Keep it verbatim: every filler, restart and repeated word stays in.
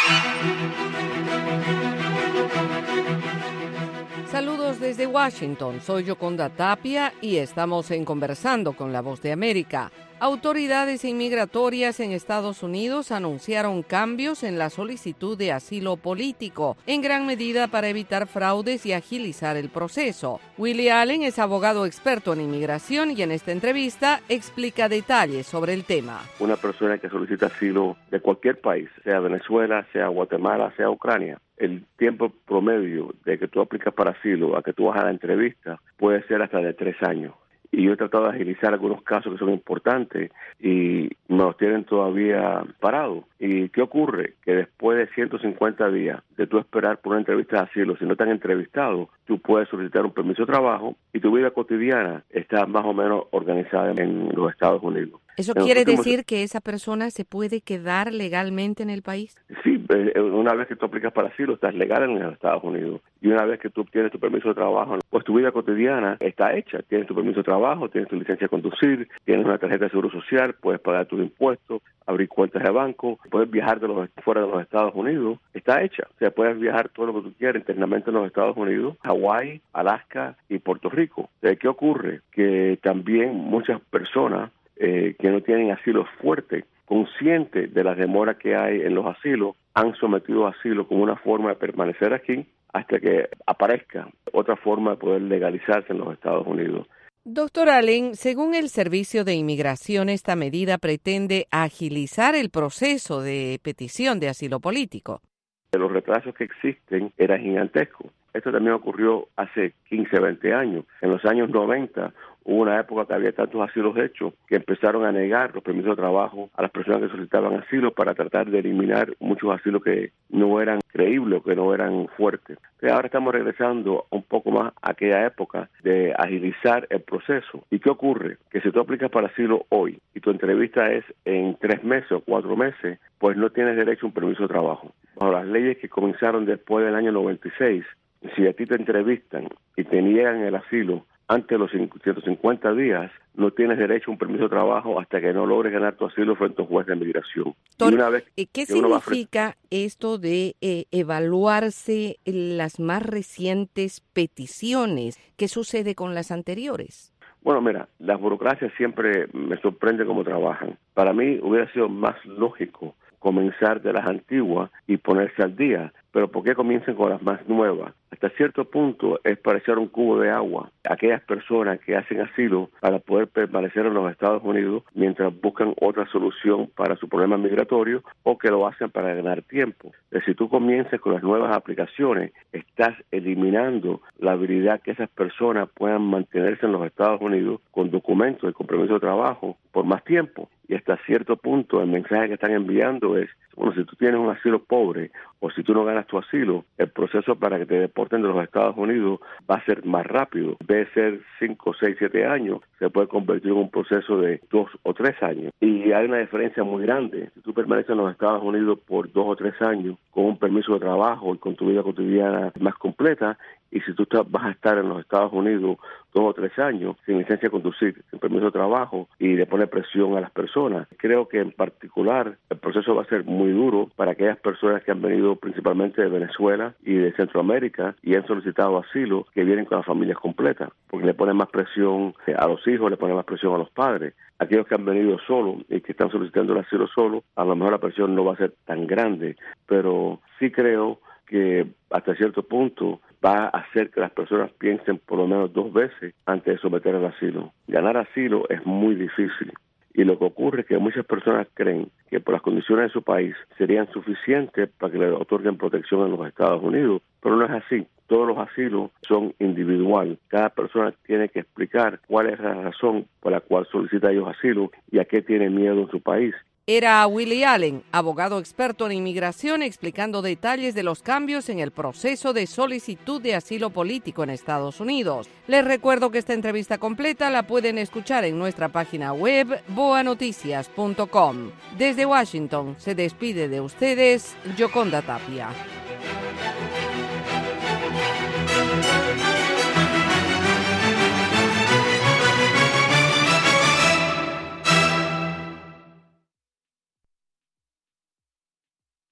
Saludos desde Washington, soy Yoconda Tapia y estamos en Conversando con la Voz de América. Autoridades inmigratorias en Estados Unidos anunciaron cambios en la solicitud de asilo político, en gran medida para evitar fraudes y agilizar el proceso. Willie Allen es abogado experto en inmigración y en esta entrevista explica detalles sobre el tema. Una persona que solicita asilo de cualquier país, sea Venezuela, sea Guatemala, sea Ucrania, el tiempo promedio de que tú aplicas para asilo a que tú vas a la entrevista puede ser hasta de tres años. Y yo he tratado de agilizar algunos casos que son importantes y me los tienen todavía parados. ¿Y qué ocurre? Que después de ciento cincuenta días de tú esperar por una entrevista de asilo, si no te han entrevistado, tú puedes solicitar un permiso de trabajo y tu vida cotidiana está más o menos organizada en los Estados Unidos. ¿Eso quiere decir que esa persona se puede quedar legalmente en el país? Sí, una vez que tú aplicas para asilo, estás legal en los Estados Unidos. Y una vez que tú obtienes tu permiso de trabajo, pues tu vida cotidiana está hecha. Tienes tu permiso de trabajo, tienes tu licencia de conducir, tienes una tarjeta de seguro social, puedes pagar tus impuestos, abrir cuentas de banco, puedes viajar de los, fuera de los Estados Unidos. Está hecha. O sea, puedes viajar todo lo que tú quieras internamente en los Estados Unidos, Hawái, Alaska y Puerto Rico. O sea, ¿qué ocurre? Que también muchas personas Eh, que no tienen asilo fuerte, conscientes de las demoras que hay en los asilos, han sometido a asilo como una forma de permanecer aquí hasta que aparezca otra forma de poder legalizarse en los Estados Unidos. Doctor Allen, según el Servicio de Inmigración, esta medida pretende agilizar el proceso de petición de asilo político. Los retrasos que existen eran gigantescos. Esto también ocurrió hace quince, veinte años. En los años noventa hubo una época que había tantos asilos hechos que empezaron a negar los permisos de trabajo a las personas que solicitaban asilo para tratar de eliminar muchos asilos que no eran creíbles o que no eran fuertes. Entonces ahora estamos regresando un poco más a aquella época de agilizar el proceso. ¿Y qué ocurre? Que si tú aplicas para asilo hoy y tu entrevista es en tres meses o cuatro meses, pues no tienes derecho a un permiso de trabajo. Bajo las leyes que comenzaron después del año noventa y seis, si a ti te entrevistan y te niegan el asilo antes de los ciento cincuenta días, no tienes derecho a un permiso de trabajo hasta que no logres ganar tu asilo frente a un juez de migración. Doctor, y una vez ¿qué significa frente... esto de eh, evaluarse las más recientes peticiones? ¿Qué sucede con las anteriores? Bueno, mira, las burocracias siempre me sorprende cómo trabajan. Para mí hubiera sido más lógico comenzar de las antiguas y ponerse al día. Pero ¿por qué comiencen con las más nuevas? Hasta cierto punto es parecer un cubo de agua. Aquellas personas que hacen asilo para poder permanecer en los Estados Unidos mientras buscan otra solución para su problema migratorio o que lo hacen para ganar tiempo. Pero si tú comienzas con las nuevas aplicaciones, estás eliminando la habilidad que esas personas puedan mantenerse en los Estados Unidos con documentos y con permiso de trabajo por más tiempo. Y hasta cierto punto el mensaje que están enviando es, bueno, si tú tienes un asilo pobre o si tú no ganas tu asilo, el proceso para que te deporten de los Estados Unidos va a ser más rápido. En vez de ser cinco, seis, siete años, se puede convertir en un proceso de dos o tres años. Y hay una diferencia muy grande. Si tú permaneces en los Estados Unidos por dos o tres años con un permiso de trabajo y con tu vida cotidiana más completa, y si tú estás, vas a estar en los Estados Unidos dos o tres años sin licencia de conducir, sin permiso de trabajo y de poner presión a las personas. Creo que en particular el proceso va a ser muy duro para aquellas personas que han venido principalmente de Venezuela y de Centroamérica y han solicitado asilo, que vienen con las familias completas, porque le ponen más presión a los hijos, le ponen más presión a los padres. Aquellos que han venido solos y que están solicitando el asilo solo, a lo mejor la presión no va a ser tan grande, pero sí creo que hasta cierto punto va a hacer que las personas piensen por lo menos dos veces antes de someter al asilo. Ganar asilo es muy difícil y lo que ocurre es que muchas personas creen que por las condiciones de su país serían suficientes para que le otorguen protección en los Estados Unidos, pero no es así. Todos los asilos son individual. Cada persona tiene que explicar cuál es la razón por la cual solicita ellos asilo y a qué tiene miedo en su país. Era Willie Allen, abogado experto en inmigración, explicando detalles de los cambios en el proceso de solicitud de asilo político en Estados Unidos. Les recuerdo que esta entrevista completa la pueden escuchar en nuestra página web boa noticias punto com. Desde Washington se despide de ustedes Yoconda Tapia.